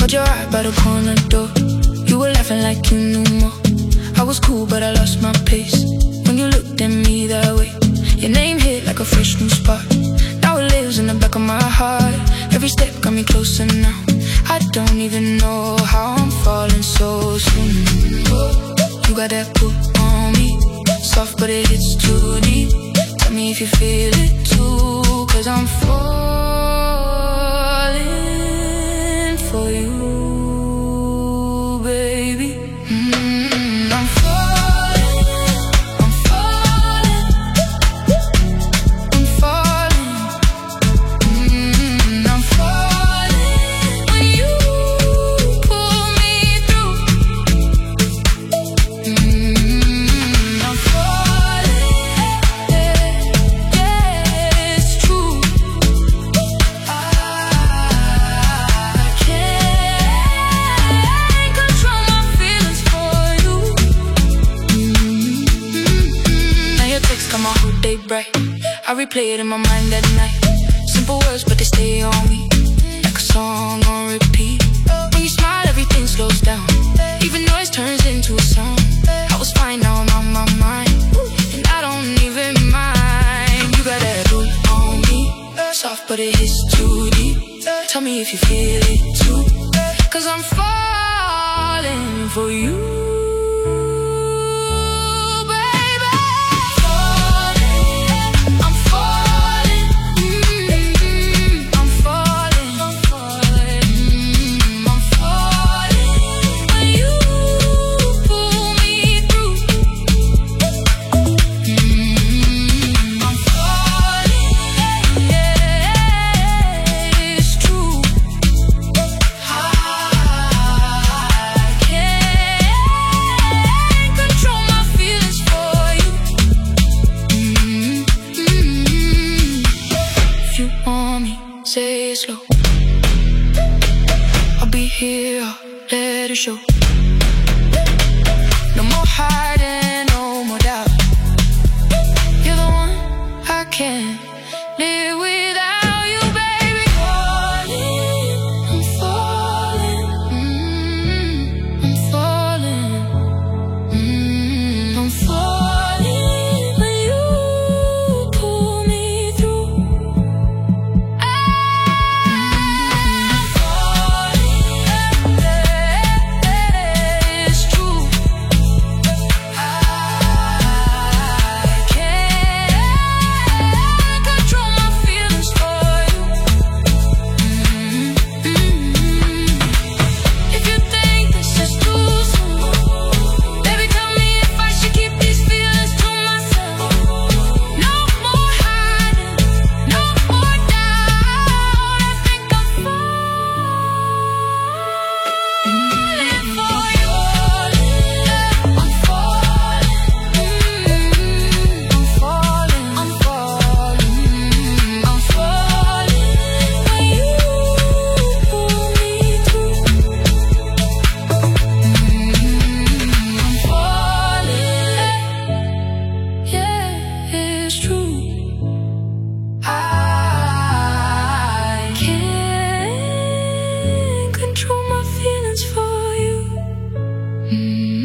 Put your eye by the corner door. You were laughing like you knew more. I was cool but I lost my pace when you looked at me that way. Your name hit like a fresh new spark. Now it lives in the back of my heart. Every step got me closer now. I don't even know how I'm falling so soon. You got that pull on me, soft but it hits too deep. Tell me if you feel it too, 'cause I'm falling for you, baby. I'm falling, I'm falling, I'm falling. I'm falling when you pull me through. I'm falling, yeah, it's true. I can't control my feelings for you. Now your texts got my whole day bright. I replay it in my mind at night. Simple words but they stay on me, like a song on repeat. When you smile everything slows down, even noise turns into a song. I was fine, now I'm on my mind, and I don't even mind. You got that pull on me, soft but it hits too deep. Tell me if you feel it too, 'cause I'm falling for you, baby. Falling, I'm falling, I'm falling, I'm falling, I'm falling when you pull me through. I'm falling, yeah, it's true. I can't control my feelings for you. If you want me, say it slow. I'll be here, I'll let it show. No more hiding, no more doubt. You're the one I can't live without you, baby. Falling, I'm falling, I'm falling, I'm falling when you pull me through. I'm falling, it's true. I can't control my feelings for you. If you think this is too soon, baby, tell me if I should keep these feelings to myself. No more hiding, no more doubt. I think I'm falling for you. I'm falling, I'm falling, I'm falling, I'm falling when you pull me through. I'm falling, yeah, it's true. I can't control my feelings for you.